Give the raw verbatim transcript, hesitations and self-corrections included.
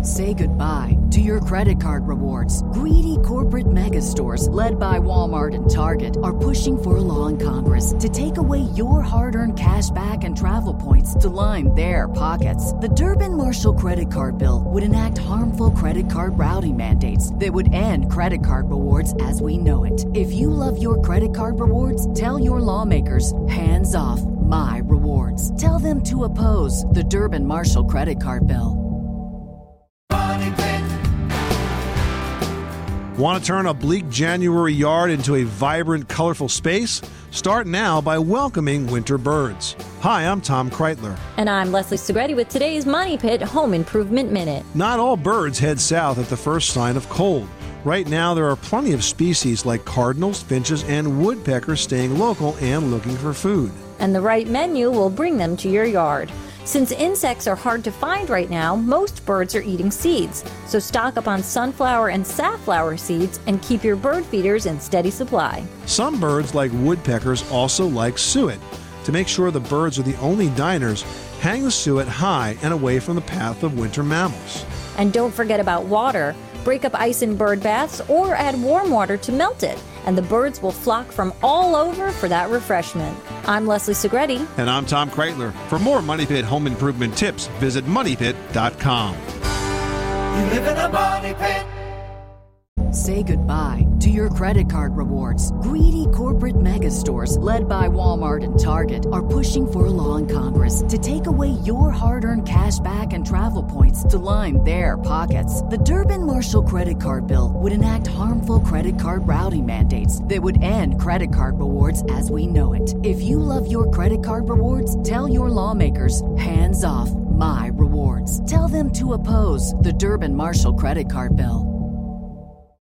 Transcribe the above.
Say goodbye to your credit card rewards. Greedy corporate mega stores, led by Walmart and Target, are pushing for a law in Congress to take away your hard-earned cash back and travel points to line their pockets. The Durbin-Marshall credit card bill would enact harmful credit card routing mandates that would end credit card rewards as we know it. If you love your credit card rewards, tell your lawmakers, hands off my rewards. Tell them to oppose the Durbin-Marshall credit card bill. Want to turn a bleak January yard into a vibrant, colorful space? Start now by welcoming winter birds. Hi, I'm Tom Kreitler. And I'm Leslie Segretti with today's Money Pit Home Improvement Minute. Not all birds head south at the first sign of cold. Right now, there are plenty of species like cardinals, finches, and woodpeckers staying local and looking for food. And the right menu will bring them to your yard. Since insects are hard to find right now, most birds are eating seeds. So stock up on sunflower and safflower seeds and keep your bird feeders in steady supply. Some birds, like woodpeckers, also like suet. To make sure the birds are the only diners, hang the suet high and away from the path of winter mammals. And don't forget about water. Break up ice in bird baths or add warm water to melt it, and the birds will flock from all over for that refreshment. I'm Leslie Segretti. And I'm Tom Kreitler. For more Money Pit home improvement tips, visit money pit dot com. You live in a money pit. Say goodbye to your credit card rewards. Greedy corporate mega stores, led by Walmart and Target, are pushing for a law in Congress to take away your hard-earned cash back and travel points to line their pockets. The Durbin-Marshall credit card bill would enact harmful credit card routing mandates that would end credit card rewards as we know it. If you love your credit card rewards, tell your lawmakers, hands off my rewards. Tell them to oppose the Durbin-Marshall credit card bill.